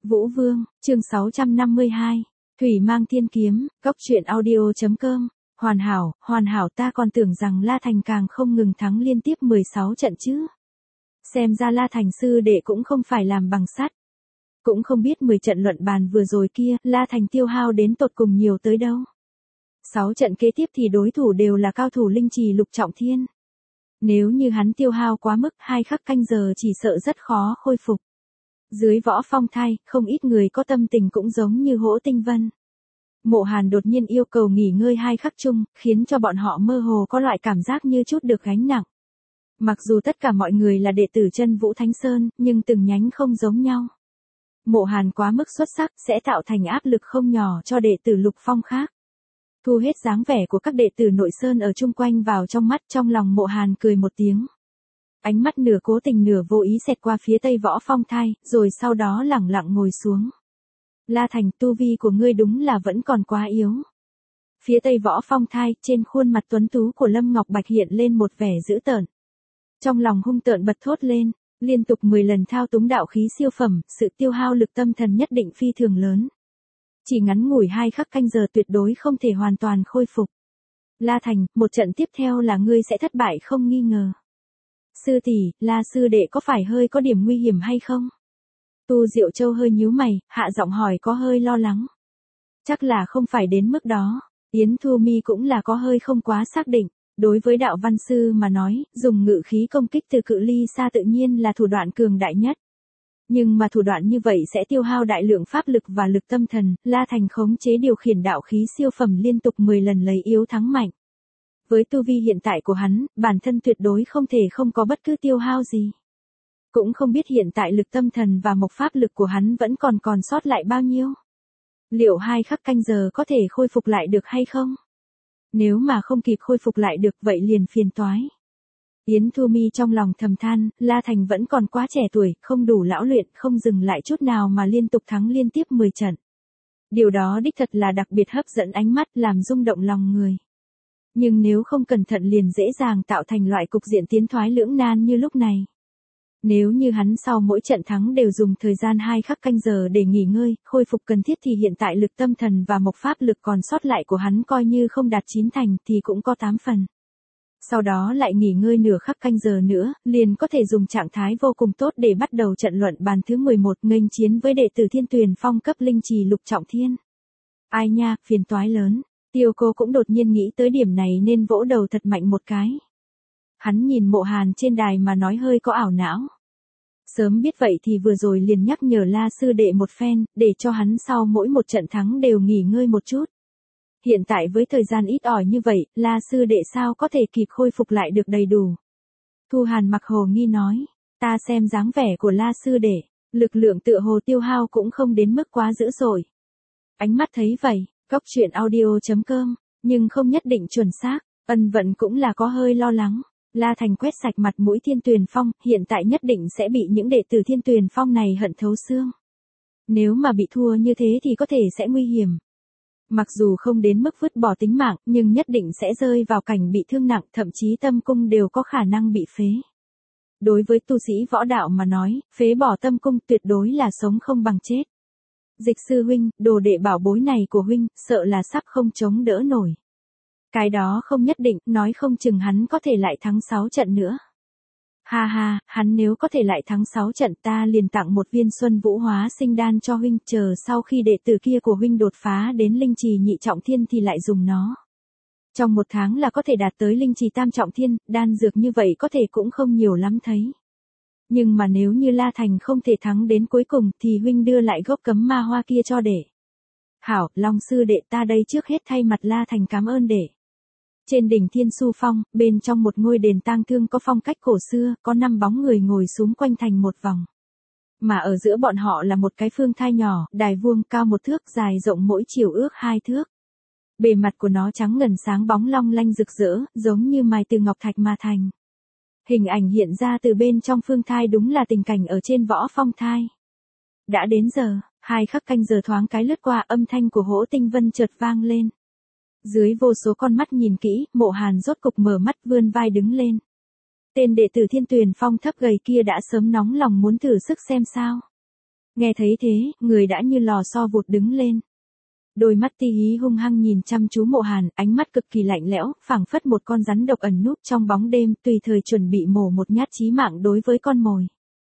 Vũ Vương, chương 652. Thủy mang thiên kiếm, góc truyện audio.com. Hoàn hảo ta còn tưởng rằng La Thành càng không ngừng thắng liên tiếp 16 trận chứ. Xem ra La Thành sư đệ cũng không phải làm bằng sắt. Cũng không biết 10 trận luận bàn vừa rồi kia, La Thành tiêu hao đến tột cùng nhiều tới đâu. 6 trận kế tiếp thì đối thủ đều là cao thủ linh trì lục trọng thiên. Nếu như hắn tiêu hao quá mức 2 khắc canh giờ chỉ sợ rất khó khôi phục. Dưới Võ Phong Thai, không ít người có tâm tình cũng giống như Hỗ Tinh Vân. Mộ Hàn đột nhiên yêu cầu nghỉ ngơi 2 khắc chung, khiến cho bọn họ mơ hồ có loại cảm giác như chút được gánh nặng. Mặc dù tất cả mọi người là đệ tử Chân Vũ Thánh Sơn, nhưng từng nhánh không giống nhau. Mộ Hàn quá mức xuất sắc sẽ tạo thành áp lực không nhỏ cho đệ tử Lục Phong khác. Thu hết dáng vẻ của các đệ tử Nội Sơn ở chung quanh vào trong mắt, trong lòng Mộ Hàn cười một tiếng. Ánh mắt nửa cố tình nửa vô ý xẹt qua phía tây Võ Phong Thai, rồi sau đó lẳng lặng ngồi xuống. La Thành, tu vi của ngươi đúng là vẫn còn quá yếu. Phía tây Võ Phong Thai, trên khuôn mặt tuấn tú của Lâm Ngọc Bạch hiện lên một vẻ dữ tợn. Trong lòng hung tợn bật thốt lên, liên tục 10 lần thao túng đạo khí siêu phẩm, sự tiêu hao lực tâm thần nhất định phi thường lớn. Chỉ ngắn ngủi 2 khắc canh giờ tuyệt đối không thể hoàn toàn khôi phục. La Thành, một trận tiếp theo là ngươi sẽ thất bại không nghi ngờ. Sư tỷ, La sư đệ có phải hơi có điểm nguy hiểm hay không? Tu Diệu Châu hơi nhíu mày, hạ giọng hỏi có hơi lo lắng. Chắc là không phải đến mức đó. Yến Thu Mi cũng là có hơi không quá xác định. Đối với đạo văn sư mà nói, dùng ngự khí công kích từ cự ly xa tự nhiên là thủ đoạn cường đại nhất. Nhưng mà thủ đoạn như vậy sẽ tiêu hao đại lượng pháp lực và lực tâm thần, La Thành khống chế điều khiển đạo khí siêu phẩm liên tục 10 lần lấy yếu thắng mạnh. Với tu vi hiện tại của hắn, bản thân tuyệt đối không thể không có bất cứ tiêu hao gì. Cũng không biết hiện tại lực tâm thần và mộc pháp lực của hắn vẫn còn sót lại bao nhiêu. Liệu 2 khắc canh giờ có thể khôi phục lại được hay không? Nếu mà không kịp khôi phục lại được vậy liền phiền toái. Yến Thu Mi trong lòng thầm than, La Thành vẫn còn quá trẻ tuổi, không đủ lão luyện, không dừng lại chút nào mà liên tục thắng liên tiếp 10 trận. Điều đó đích thật là đặc biệt hấp dẫn ánh mắt, làm rung động lòng người. Nhưng nếu không cẩn thận liền dễ dàng tạo thành loại cục diện tiến thoái lưỡng nan như lúc này. Nếu như hắn sau mỗi trận thắng đều dùng thời gian 2 khắc canh giờ để nghỉ ngơi, khôi phục cần thiết thì hiện tại lực tâm thần và mộc pháp lực còn sót lại của hắn coi như không đạt 9 thành thì cũng có 8 phần. Sau đó lại nghỉ ngơi nửa khắc canh giờ nữa, liền có thể dùng trạng thái vô cùng tốt để bắt đầu trận luận bàn thứ 11 nghênh chiến với đệ tử Thiên Tuyền Phong cấp linh trì lục trọng thiên. Ai nha, phiền toái lớn. Tiêu Cô cũng đột nhiên nghĩ tới điểm này nên vỗ đầu thật mạnh một cái. Hắn nhìn Mộ Hàn trên đài mà nói hơi có ảo não. Sớm biết vậy thì vừa rồi liền nhắc nhở La sư đệ một phen, để cho hắn sau mỗi một trận thắng đều nghỉ ngơi một chút. Hiện tại với thời gian ít ỏi như vậy, La sư đệ sao có thể kịp khôi phục lại được đầy đủ. Thu Hàn mặc hồ nghi nói, ta xem dáng vẻ của La sư đệ, lực lượng tựa hồ tiêu hao cũng không đến mức quá dữ dội. Ánh mắt thấy vậy, góc truyện audio.com, nhưng không nhất định chuẩn xác, Ân Vận cũng là có hơi lo lắng. La Thành quét sạch mặt mũi Thiên Tuyền Phong, hiện tại nhất định sẽ bị những đệ tử Thiên Tuyền Phong này hận thấu xương. Nếu mà bị thua như thế thì có thể sẽ nguy hiểm. Mặc dù không đến mức vứt bỏ tính mạng, nhưng nhất định sẽ rơi vào cảnh bị thương nặng, thậm chí tâm cung đều có khả năng bị phế. Đối với tu sĩ võ đạo mà nói, phế bỏ tâm cung tuyệt đối là sống không bằng chết. Dịch sư huynh, đồ đệ bảo bối này của huynh, sợ là sắp không chống đỡ nổi. Cái đó không nhất định, nói không chừng hắn có thể lại thắng 6 trận nữa. Ha ha, hắn nếu có thể lại thắng 6 trận ta liền tặng một viên Xuân Vũ Hóa Sinh Đan cho huynh, chờ sau khi đệ tử kia của huynh đột phá đến linh trì nhị trọng thiên thì lại dùng nó. Trong 1 tháng là có thể đạt tới linh trì tam trọng thiên, đan dược như vậy có thể cũng không nhiều lắm thấy. Nhưng mà nếu như La Thành không thể thắng đến cuối cùng thì huynh đưa lại gốc cấm ma hoa kia cho đệ. Hảo, Long sư đệ, ta đây trước hết thay mặt La Thành cảm ơn đệ. Trên đỉnh Thiên Su Phong, bên trong một ngôi đền tang thương có phong cách cổ xưa, có 5 bóng người ngồi xúm quanh thành một vòng. Mà ở giữa bọn họ là một cái phương thai nhỏ, đài vuông cao 1 thước, dài rộng mỗi chiều ước 2 thước. Bề mặt của nó trắng ngần sáng bóng long lanh rực rỡ, giống như mài từ ngọc thạch mà thành. Hình ảnh hiện ra từ bên trong phương thai đúng là tình cảnh ở trên Võ Phong Thai. Đã đến giờ, 2 khắc canh giờ thoáng cái lướt qua, âm thanh của Hỗ Tinh Vân chợt vang lên. Dưới vô số con mắt nhìn kỹ, Mộ Hàn rốt cục mở mắt vươn vai đứng lên. Tên đệ tử Thiên Tuyền Phong thấp gầy kia đã sớm nóng lòng muốn thử sức xem sao. Nghe thấy thế, người đã như lò xo vụt đứng lên. Đôi mắt ti hí hung hăng nhìn chăm chú Mộ Hàn, ánh mắt cực kỳ lạnh lẽo, phảng phất một con rắn độc ẩn núp trong bóng đêm, tùy thời chuẩn bị mổ một nhát chí mạng đối với con mồi.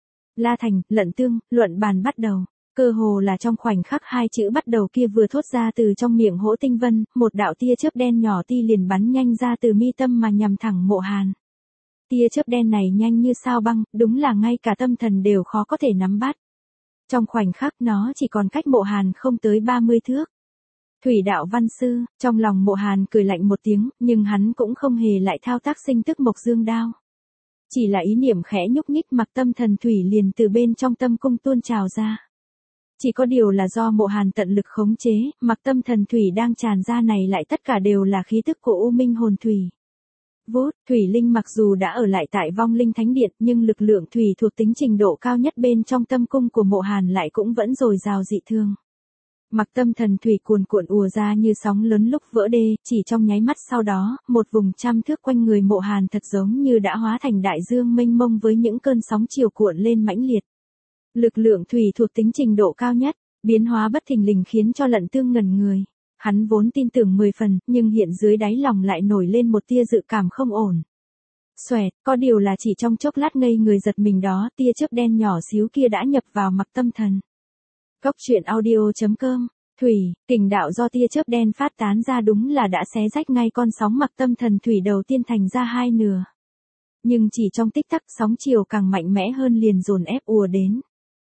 La Thành, Lận Tương, luận bàn bắt đầu. Cơ hồ là trong khoảnh khắc hai chữ bắt đầu kia vừa thốt ra từ trong miệng Hỗ Tinh Vân, một đạo tia chớp đen nhỏ ti liền bắn nhanh ra từ mi tâm mà nhằm thẳng Mộ Hàn. Tia chớp đen này nhanh như sao băng, đúng là ngay cả tâm thần đều khó có thể nắm bắt. Trong khoảnh khắc nó chỉ còn cách Mộ Hàn không tới 30 thước. Thủy đạo văn sư, trong lòng Mộ Hàn cười lạnh một tiếng, nhưng hắn cũng không hề lại thao tác sinh tức mộc dương đao. Chỉ là ý niệm khẽ nhúc nhích mặc tâm thần thủy liền từ bên trong tâm cung tuôn trào ra. Chỉ có điều là do Mộ Hàn tận lực khống chế, mặc tâm thần thủy đang tràn ra này lại tất cả đều là khí tức của U Minh hồn thủy. Vút, thủy linh mặc dù đã ở lại tại vong linh thánh điện nhưng lực lượng thủy thuộc tính trình độ cao nhất bên trong tâm cung của Mộ Hàn lại cũng vẫn dồi dào dị thường. Mặc tâm thần thủy cuồn cuộn ùa ra như sóng lớn lúc vỡ đê, chỉ trong nháy mắt sau đó, một vùng trăm thước quanh người Mộ Hàn thật giống như đã hóa thành đại dương mênh mông với những cơn sóng chiều cuộn lên mãnh liệt. Lực lượng thủy thuộc tính trình độ cao nhất, biến hóa bất thình lình khiến cho Lận Tương ngẩn người. Hắn vốn tin tưởng 10 phần, nhưng hiện dưới đáy lòng lại nổi lên một tia dự cảm không ổn. Xoẹt, có điều là chỉ trong chốc lát ngây người giật mình đó, tia chớp đen nhỏ xíu kia đã nhập vào mặc tâm thần. Cốc truyện audio.com, thủy, kình đạo do tia chớp đen phát tán ra đúng là đã xé rách ngay con sóng mặc tâm thần thủy đầu tiên thành ra hai nửa. Nhưng chỉ trong tích tắc sóng chiều càng mạnh mẽ hơn liền dồn ép ùa đến.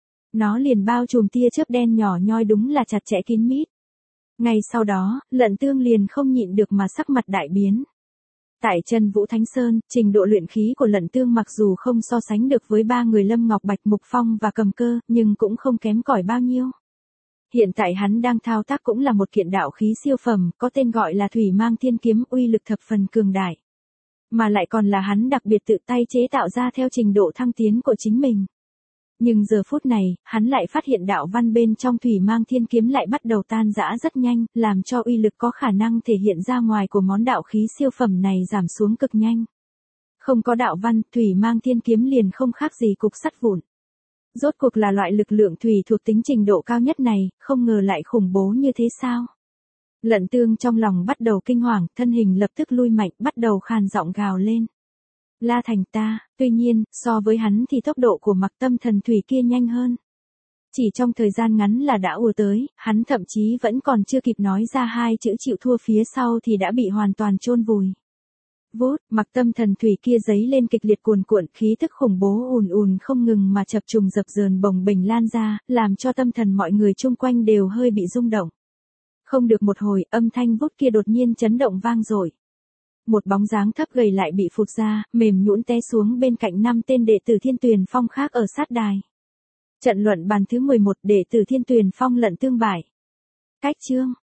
Nó liền bao trùm tia chớp đen nhỏ nhoi đúng là chặt chẽ kín mít. Ngay sau đó, Lận Tương liền không nhịn được mà sắc mặt đại biến. Tại chân Vũ Thánh Sơn, trình độ luyện khí của Lận Tương mặc dù không so sánh được với ba người Lâm Ngọc Bạch Mục Phong và Cầm Cơ, nhưng cũng không kém cỏi bao nhiêu. Hiện tại hắn đang thao tác cũng là một kiện đạo khí siêu phẩm, có tên gọi là Thủy Mang Thiên Kiếm, uy lực thập phần cường đại. Mà lại còn là hắn đặc biệt tự tay chế tạo ra theo trình độ thăng tiến của chính mình. Nhưng giờ phút này, hắn lại phát hiện đạo văn bên trong Thủy Mang Thiên Kiếm lại bắt đầu tan rã rất nhanh, làm cho uy lực có khả năng thể hiện ra ngoài của món đạo khí siêu phẩm này giảm xuống cực nhanh. Không có đạo văn, Thủy Mang Thiên Kiếm liền không khác gì cục sắt vụn. Rốt cuộc là loại lực lượng thủy thuộc tính trình độ cao nhất này, không ngờ lại khủng bố như thế sao? Lận Tương trong lòng bắt đầu kinh hoàng, thân hình lập tức lui mạnh, bắt đầu khàn giọng gào lên. La Thành ta, tuy nhiên, so với hắn thì tốc độ của mặc tâm thần thủy kia nhanh hơn. Chỉ trong thời gian ngắn là đã ùa tới, hắn thậm chí vẫn còn chưa kịp nói ra hai chữ chịu thua phía sau thì đã bị hoàn toàn chôn vùi. Vút, mặc tâm thần thủy kia giấy lên kịch liệt cuồn cuộn, khí thức khủng bố ùn ùn không ngừng mà chập trùng dập dờn bồng bềnh lan ra, làm cho tâm thần mọi người chung quanh đều hơi bị rung động. Không được một hồi, âm thanh vút kia đột nhiên chấn động vang dội. Một bóng dáng thấp gầy lại bị phụt ra, mềm nhũn té xuống bên cạnh 5 tên đệ tử Thiên Tuyền Phong khác ở sát đài. Trận luận bàn thứ 11, đệ tử Thiên Tuyền Phong Lận Tương bại. Cách chương